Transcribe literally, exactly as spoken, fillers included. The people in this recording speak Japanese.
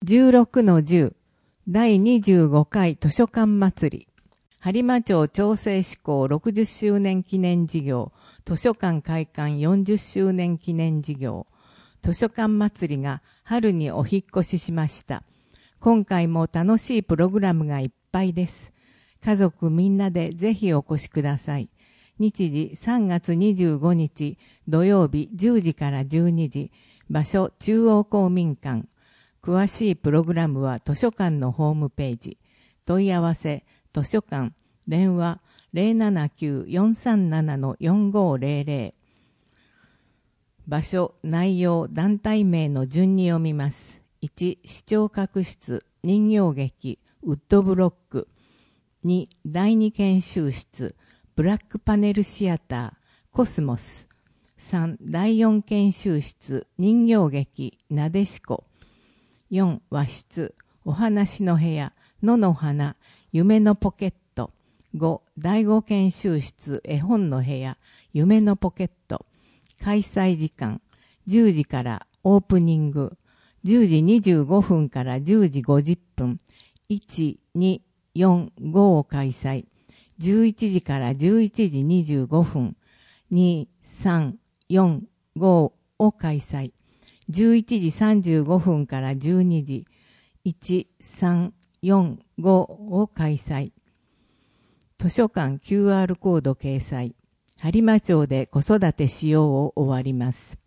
じゅうろくのじゅうだいにじゅうごかい図書館祭り播磨町調整施行ろくじゅっしゅうねん記念事業図書館開館よんじゅっしゅうねん記念事業図書館祭りが春にお引っ越ししました。今回も楽しいプログラムがいっぱいです。家族みんなでぜひお越しください。日時さんがつにじゅうごにち土曜日じゅうじからじゅうにじ、場所中央公民館。詳しいプログラムは図書館のホームページ。問い合わせ図書館電話 ゼロななきゅう よんさんなな よんごゼロゼロ。場所内容団体名の順に読みます。いち視聴覚室人形劇ウッドブロック。にだいに研修室ブラックパネルシアターコスモス。さんだいよん研修室人形劇なでしこ。よん和室お話の部屋野の花夢のポケット。ごだいご研修室絵本の部屋夢のポケット。開催時間じゅうじからオープニング、じゅうじにじゅうごふんからじゅうじごじゅっぷん、いち、に、よん、ごを開催、じゅういちじからじゅういちじにじゅうごふん、に、さん、よん、ごを開催、じゅういちじさんじゅうごふんからじゅうにじ、いち、さん、よん、ごを開催。図書館 キューアール コード掲載。播磨町で子育てしようを終わります。